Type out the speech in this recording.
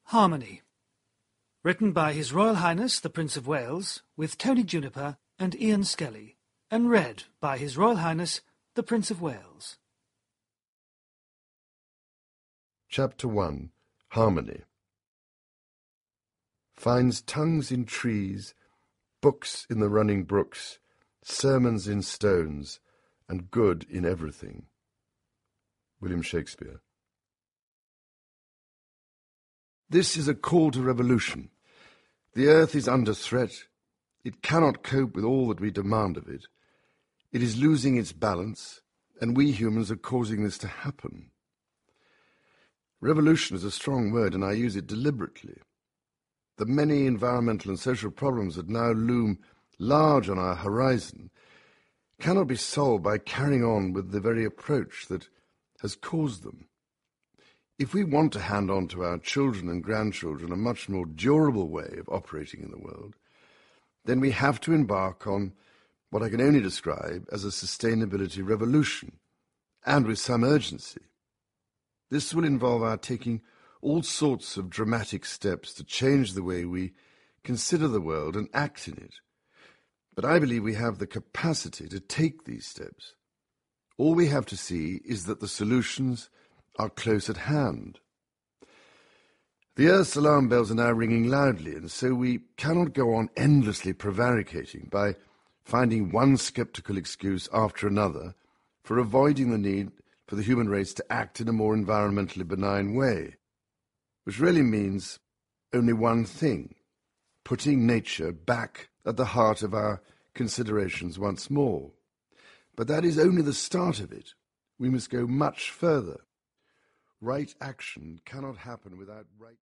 Harmony. Written by His Royal Highness the Prince of Wales, with Tony Juniper and Ian Skelly, and read by His Royal Highness the Prince of Wales. Chapter 1. Harmony. Finds tongues in trees, books in the running brooks, sermons in stones, and good in everything. William Shakespeare. This is a call to revolution. The earth is under threat. It cannot cope with all that we demand of it. It is losing its balance, and we humans are causing this to happen. Revolution is a strong word, and I use it deliberately. The many environmental and social problems that now loom large on our horizon cannot be solved by carrying on with the very approach that has caused them. If we want to hand on to our children and grandchildren a much more durable way of operating in the world, then we have to embark on what I can only describe as a sustainability revolution, and with some urgency. This will involve our taking all sorts of dramatic steps to change the way we consider the world and act in it. But I believe we have the capacity to take these steps. All we have to see is that the solutions are close at hand. The Earth's alarm bells are now ringing loudly, and so we cannot go on endlessly prevaricating by finding one sceptical excuse after another for avoiding the need for the human race to act in a more environmentally benign way, which really means only one thing: putting nature back at the heart of our considerations once more. But that is only the start of it. We must go much further. Right action cannot happen without right...